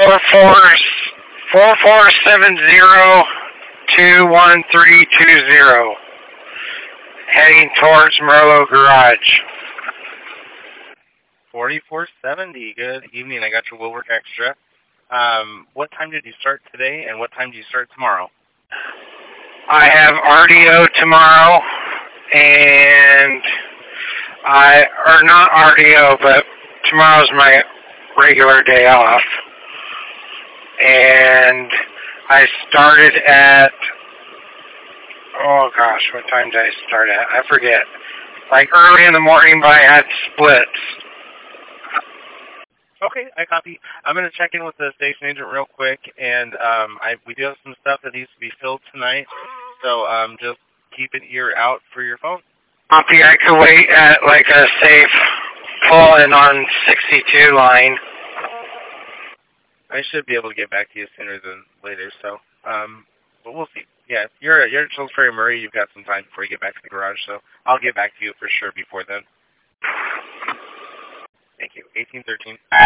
4470-21320. Heading towards Merlot Garage. 4470. Good evening. I got your Woolwork Extra. What time did you start today, and what time do you start tomorrow? I have RDO tomorrow, and not RDO, but tomorrow's my regular day off. And I started at, oh gosh, what time did I start at? I forget. Like early in the morning, but I had splits. Okay, I copy. I'm going to check in with the station agent real quick, and we do have some stuff that needs to be filled tonight, so just keep an ear out for your phone. Copy. I could wait at like a safe pull-in on 62 line. I should be able to get back to you sooner than later, so, but we'll see. Yeah, you're at Salisbury Murray. You've got some time before you get back to the garage, so I'll get back to you for sure before then. Thank you. 1813.